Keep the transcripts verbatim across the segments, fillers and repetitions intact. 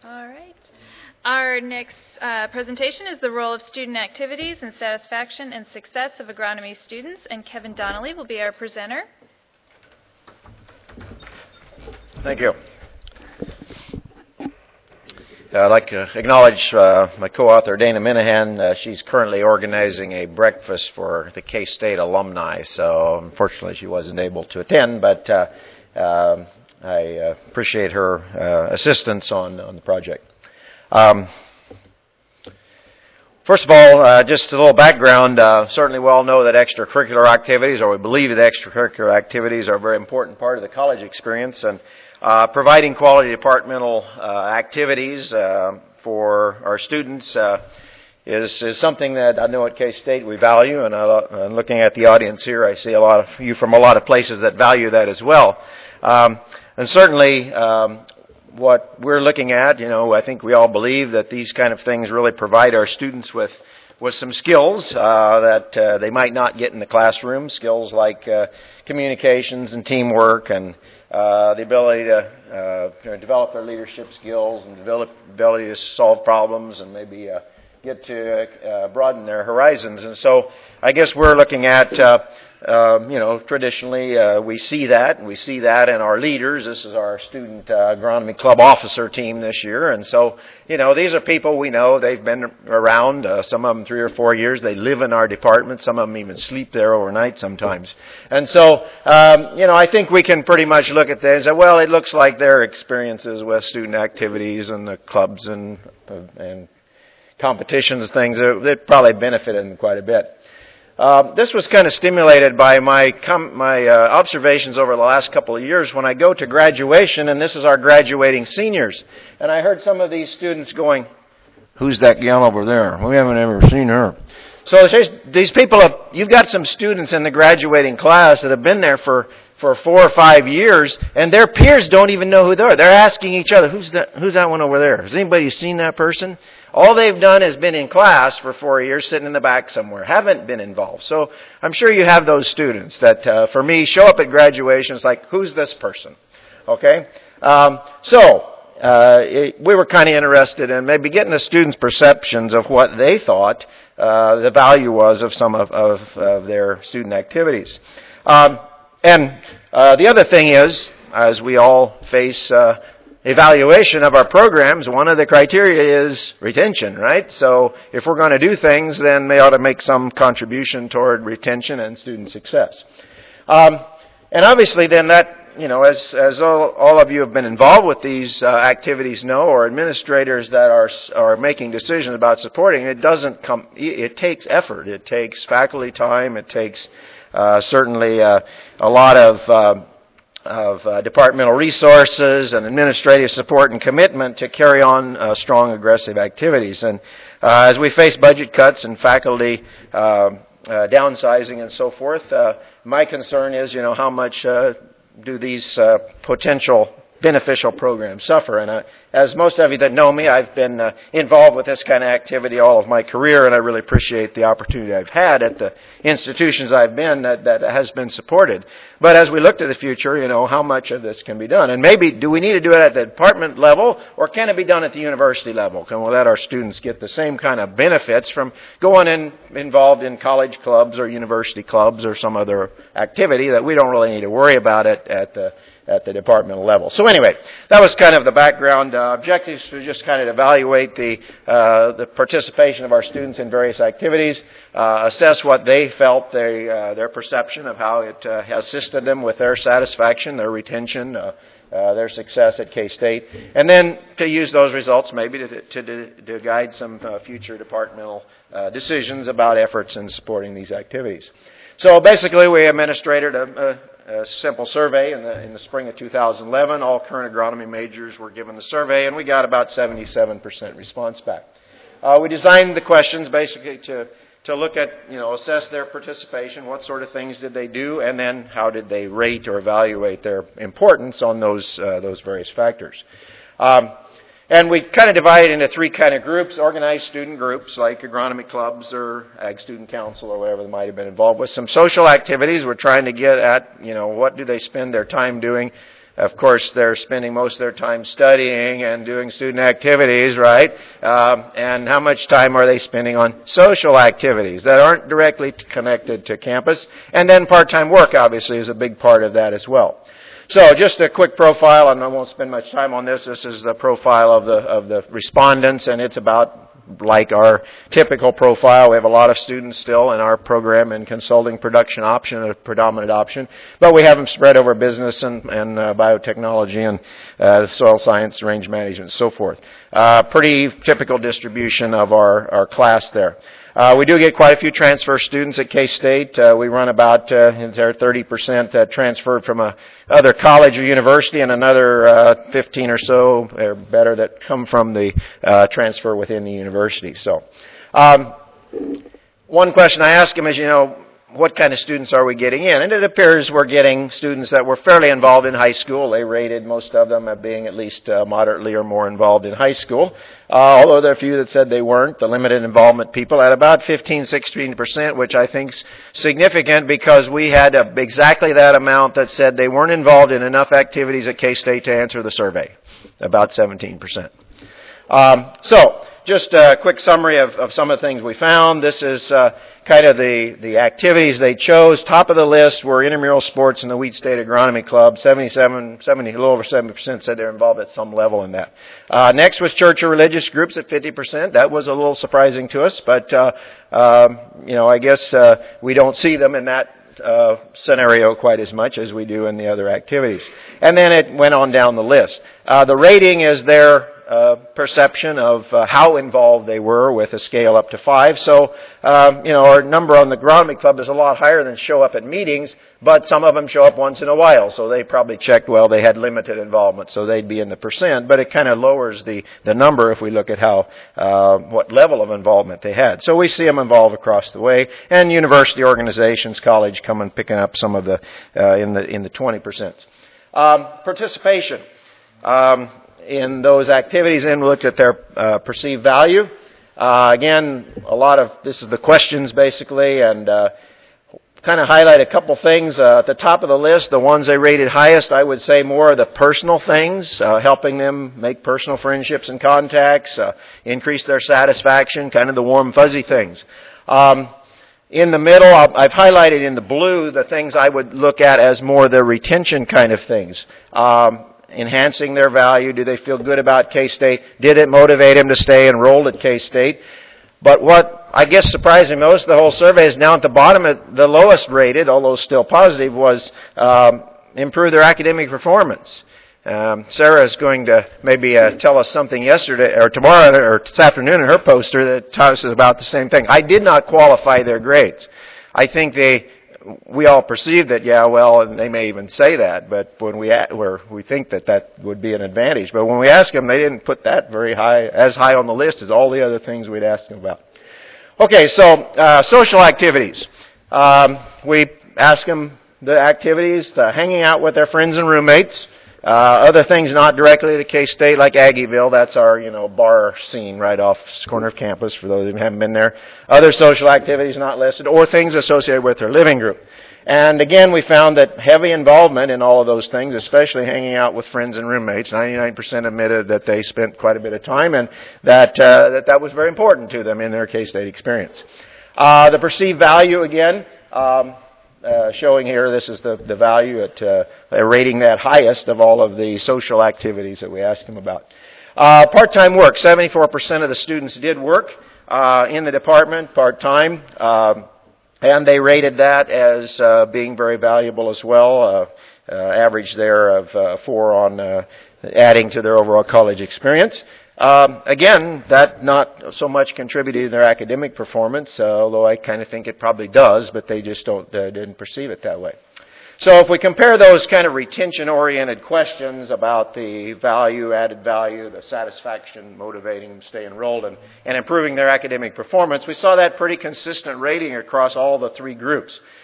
All right. Our next uh, presentation is the role of student activities and satisfaction and success of agronomy students, and Kevin Donnelly will be our presenter. Thank you. Uh, I'd like to acknowledge uh, my co-author, Dana Minahan. Uh, she's currently organizing a breakfast for the K-State alumni, so unfortunately she wasn't able to attend, but uh, uh, I uh, appreciate her uh, assistance on, on the project. Um, first of all, uh, just a little background. Uh, certainly we all know that extracurricular activities, or we believe that extracurricular activities are a very important part of the college experience, and uh, providing quality departmental uh, activities uh, for our students uh, is, is something that I know at K-State we value, and I, I'm looking at the audience here, I see a lot of you from a lot of places that value that as well. Um, and certainly, um, what we're looking at, you know, I think we all believe that these kind of things really provide our students with with some skills uh, that uh, they might not get in the classroom, skills like uh, communications and teamwork, and uh, the ability to uh, you know, develop their leadership skills and develop ability to solve problems and maybe uh, get to uh, broaden their horizons. And so I guess we're looking at uh, Um, you know, traditionally uh, we see that, and we see that in our leaders. This is our student uh, agronomy club officer team this year, and so, you know, these are people we know. They've been around, uh, some of them three or four years. They live in our department. Some of them even sleep there overnight sometimes. And so, um, you know, I think we can pretty much look at this and say, well, it looks like their experiences with student activities and the clubs and, uh, and competitions, things, they probably benefited them quite a bit. Uh, this was kind of stimulated by my com- my uh, observations over the last couple of years when I go to graduation, and this is our graduating seniors. And I heard some of these students going, "Who's that gal over there? We haven't ever seen her." So these people, have, you've got some students in the graduating class that have been there for, for four or five years, and their peers don't even know who they are. They're asking each other, "Who's that? Who's that one over there? Has anybody seen that person?" All they've done is been in class for four years, sitting in the back somewhere, haven't been involved. So I'm sure you have those students that, uh, for me, show up at graduation. It's like, who's this person? Okay? Um, so uh, it, we were kind of interested in maybe getting the students' perceptions of what they thought uh, the value was of some of, of, of their student activities. Um, and uh, the other thing is, as we all face uh, evaluation of our programs, one of the criteria is retention, right? So if we're going to do things, then they ought to make some contribution toward retention and student success. Um, and obviously then that, you know, as, as all, all of you have been involved with these uh, activities know, or administrators that are, are making decisions about supporting, it doesn't come, it takes effort. It takes faculty time. It takes uh, certainly uh, a lot of uh, of uh, departmental resources and administrative support and commitment to carry on uh, strong, aggressive activities. And uh, as we face budget cuts and faculty uh, uh, downsizing and so forth, uh, my concern is, you know, how much uh, do these uh, potential beneficial programs suffer? And uh, as most of you that know me, I've been uh, involved with this kind of activity all of my career, and I really appreciate the opportunity I've had at the institutions I've been that, that has been supported. But as we look to the future, you know, how much of this can be done? And maybe, do we need to do it at the department level, or can it be done at the university level? Can we let our students get the same kind of benefits from going in, involved in college clubs or university clubs or some other activity that we don't really need to worry about it at the at the departmental level? So anyway, that was kind of the background. Uh, objectives to just kind of evaluate the uh, the participation of our students in various activities, uh, assess what they felt, they, uh, their perception of how it uh, assisted them with their satisfaction, their retention, uh, uh, their success at K-State, and then to use those results maybe to, to, to guide some uh, future departmental uh, decisions about efforts in supporting these activities. So basically, we administrated a, a, a simple survey in the, in the spring of two thousand eleven. All current agronomy majors were given the survey, and we got about seventy-seven percent response back. Uh, we designed the questions basically to, to look at, you know, assess their participation, what sort of things did they do, and then how did they rate or evaluate their importance on those, uh, those various factors. Um, And we kind of divide into three kind of groups: organized student groups like agronomy clubs or Ag Student Council or whatever they might have been involved with. Some social activities we're trying to get at, you know, what do they spend their time doing? of course, they're spending most of their time studying and doing student activities, right? Um, and how much time are they spending on social activities that aren't directly connected to campus? And then part-time work, obviously, is a big part of that as well. So just a quick profile, and I won't spend much time on this. This is the profile of the of the respondents, and it's about like our typical profile. We have a lot of students still in our program in consulting production option, a predominant option, but we have them spread over business and, and uh, biotechnology and uh, soil science, range management, and so forth. Uh, pretty typical distribution of our, our class there. Uh, we do get quite a few transfer students at K-State. Uh, we run about uh, thirty percent uh, transferred from a other college or university, and another uh, fifteen or so, or better, that come from the uh, transfer within the university. So, um, one question I ask them is, you know, what kind of students are we getting in? And it appears we're getting students that were fairly involved in high school. They rated most of them as being at least uh, moderately or more involved in high school. Uh, although there are a few that said they weren't. The limited involvement people at about fifteen, sixteen percent, which I think is significant because we had a, exactly that amount that said they weren't involved in enough activities at K-State to answer the survey. About seventeen percent. Um, so, just a quick summary of, of some of the things we found. This is uh, kind of the, the activities they chose. Top of the list were intramural sports and the Wheat State Agronomy Club. seventy-seven, seventy, a little over seventy percent said they're involved at some level in that. Uh, next was church or religious groups at fifty percent. That was a little surprising to us, but uh, um, you know, I guess uh, we don't see them in that Uh, scenario quite as much as we do in the other activities. And then it went on down the list. Uh, the rating is their uh, perception of uh, how involved they were with a scale up to five. So, um, you know, our number on the agronomy club is a lot higher than show up at meetings, but some of them show up once in a while. So they probably checked, well, they had limited involvement, so they'd be in the percent. But it kind of lowers the, the number if we look at how, uh, what level of involvement they had. So we see them involved across the way. And university organizations, college, coming picking up some of the, uh, in the, in the twenty percent. Um, participation. Um, in those activities, and we looked at their uh, perceived value. Uh, again, a lot of, this is the questions basically, and uh, kind of highlight a couple things. Uh, at the top of the list, the ones they rated highest, I would say more of the personal things, uh, helping them make personal friendships and contacts, uh, increase their satisfaction, kind of the warm, fuzzy things. Um, in the middle, I've highlighted in the blue the things I would look at as more the retention kind of things. Um, enhancing their value. Do they feel good about K-State? Did it motivate them to stay enrolled at K-State? But what I guess surprised me most, the whole survey is down at the bottom, at the lowest rated, although still positive, was um, improve their academic performance. Um, Sarah is going to maybe uh, tell us something yesterday or tomorrow or this afternoon in her poster that tells us about the same thing. I did not qualify their grades. I think they, we all perceive that, yeah, well, and they may even say that, but when we where we think that that would be an advantage. But when we ask them, they didn't put that very high, as high on the list as all the other things we'd asked them about. Okay, so uh, social activities. Um, we ask them the activities, uh, hanging out with their friends and roommates. Uh, other things not directly to K-State, like Aggieville, that's our, you know, bar scene right off the corner of campus for those who haven't been there. Other social activities not listed, or things associated with their living group. And again, we found that heavy involvement in all of those things, especially hanging out with friends and roommates, ninety-nine percent admitted that they spent quite a bit of time, and that uh, that, that was very important to them in their K-State experience. Uh, the perceived value, again, um, Uh, showing here, this is the, the value at uh, rating that highest of all of the social activities that we asked them about. Uh, part-time work, seventy-four percent of the students did work uh, in the department part-time, uh, and they rated that as uh, being very valuable as well. Uh, uh, average there of uh, four on uh, adding to their overall college experience. Um, again, that not so much contributed to their academic performance, uh, although I kind of think it probably does, but they just don't uh, didn't perceive it that way. So if we compare those kind of retention-oriented questions about the value, added value, the satisfaction, motivating them to stay enrolled, and, and improving their academic performance, we saw that pretty consistent rating across all the three groups.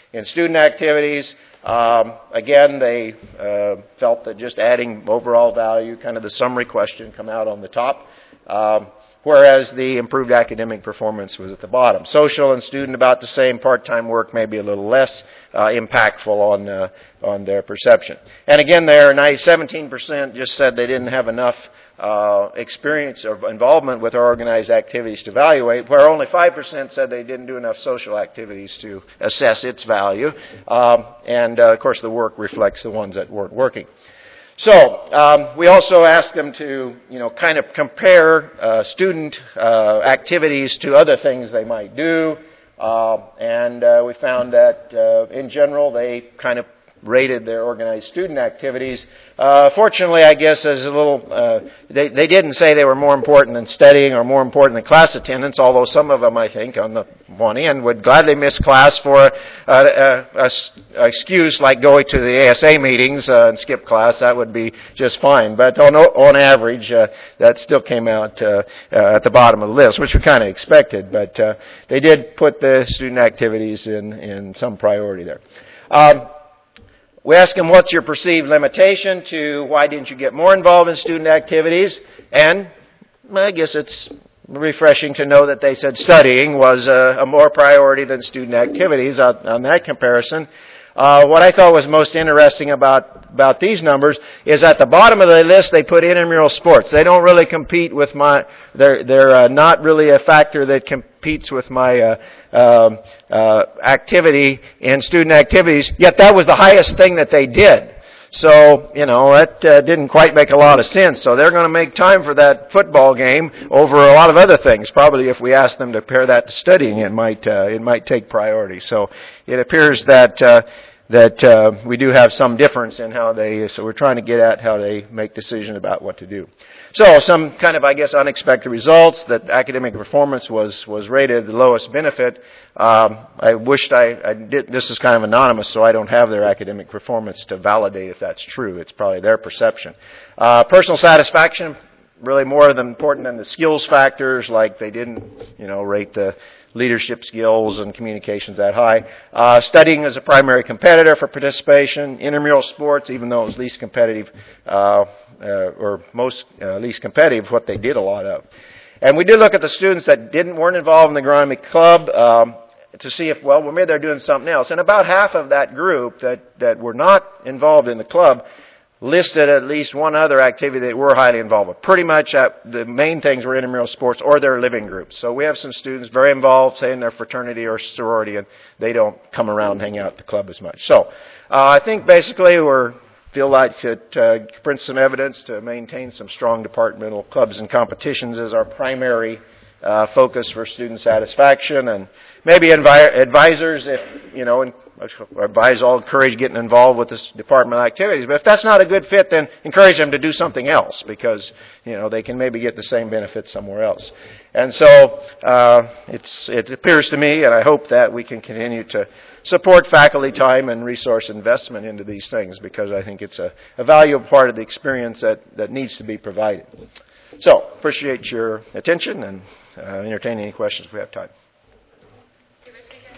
in student activities. Um, again, they uh, felt that just adding overall value, kind of the summary question, come out on the top, um, whereas the improved academic performance was at the bottom. Social and student about the same, part-time work maybe a little less uh, impactful on uh, on their perception. And again, there, seventeen percent just said they didn't have enough uh, experience or involvement with our organized activities to evaluate, where only five percent said they didn't do enough social activities to assess its value. Um, and, uh, of course, the work reflects the ones that weren't working. So um, we also asked them to, you know, kind of compare uh, student uh, activities to other things they might do. Uh, and uh, we found that, uh, in general, they kind of rated their organized student activities. Uh, fortunately, I guess, as a little, uh, they, they didn't say they were more important than studying or more important than class attendance, although some of them, I think, on the one hand, would gladly miss class for a, a, a, a excuse like going to the A S A meetings uh, and skip class. That would be just fine. But on, on average, uh, that still came out uh, uh, at the bottom of the list, which we kind of expected. But uh, they did put the student activities in, in some priority there. Um, We asked them, what's your perceived limitation, to why didn't you get more involved in student activities? And I guess it's refreshing to know that they said studying was a, a more priority than student activities on, on that comparison. Uh, what I thought was most interesting about, about these numbers is at the bottom of the list they put intramural sports. They don't really compete with my, they're, they're uh, not really a factor that competes with my uh, um, uh, activity in student activities, yet that was the highest thing that they did. So, you know, that uh, didn't quite make a lot of sense. So they're going to make time for that football game over a lot of other things. Probably if we ask them to pair that to studying, it might uh, it might take priority. So it appears that uh, that uh, we do have some difference in how they, so we're trying to get at how they make decisions about what to do. So some kind of, I guess, unexpected results, that academic performance was, was rated the lowest benefit. Um, I wished I, I did, this is kind of anonymous, so I don't have their academic performance to validate if that's true. It's probably their perception. Uh, personal satisfaction, really more than important than the skills factors, like they didn't, you know, rate the leadership skills and communications that high. Uh, studying as a primary competitor for participation. Intramural sports, even though it was least competitive, uh, uh, or most uh, least competitive, what they did a lot of. And we did look at the students that didn't weren't involved in the agronomy club um, to see if, well, well, maybe they're doing something else. And about half of that group that, that were not involved in the club listed at least one other activity that we're highly involved with. Pretty much uh, the main things were intramural sports or their living groups. So we have some students very involved, say in their fraternity or sorority, and they don't come around and hang out at the club as much. So uh, I think basically we're feel like it uh, prints some evidence to maintain some strong departmental clubs and competitions as our primary uh, focus for student satisfaction, and maybe envi- advisors, if, you know, and advise all encourage getting involved with this departmental activities. But if that's not a good fit, then encourage them to do something else, because, you know, they can maybe get the same benefits somewhere else. And so uh, it's it appears to me, and I hope that we can continue to support faculty time and resource investment into these things, because I think it's a, a valuable part of the experience that, that needs to be provided. So, appreciate your attention, and uh, entertain any questions if we have time. Do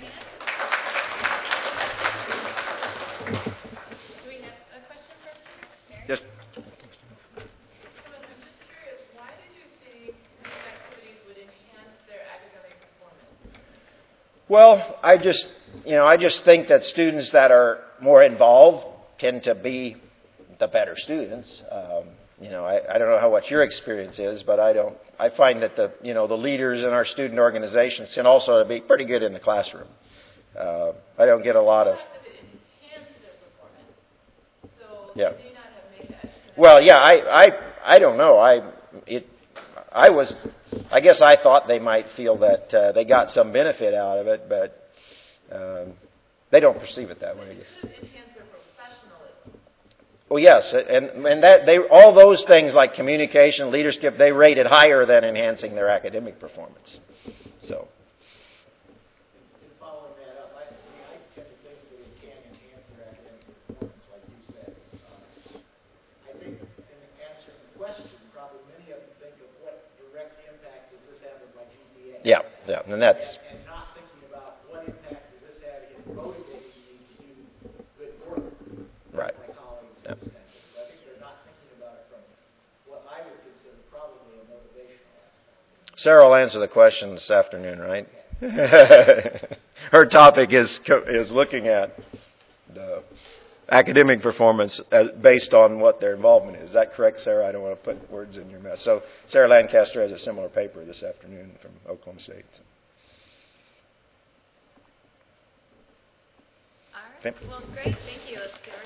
we have a question first? Mary? Yes. I'm just curious, why did you think these activities would enhance their academic performance? Well, I just, you know, I just think that students that are more involved tend to be the better students. Um, you know, I, I don't know how what your experience is, but I don't. I find that the, you know, the leaders in our student organizations can also be pretty good in the classroom. Uh, I don't get a lot of. Enhance their performance. So Yeah. they may not have made that connection. Well, yeah, I, I, I don't know. I, it, I was, I guess I thought they might feel that uh, they got some benefit out of it, but um, they don't perceive it that way. I guess. It should enhance their professionalism. Well, yes, and and that they all those things like communication, leadership, they rated higher than enhancing their academic performance. So. And following that up, I, I, mean, I tend to think that it can enhance their academic performance, like you said. Um, I think in answering the question, probably many of them think of what direct impact does this have on my G P A? Yeah, yeah, and that's And, and not thinking about what impact does this have in motivating me Sarah will answer the question this afternoon, right? Her topic is co- is looking at the academic performance as, based on what their involvement is. Is that correct, Sarah? I don't want to put words in your mouth. So Sarah Lancaster has a similar paper this afternoon from Oklahoma State. So. All right. Well, great. Thank you. Let's get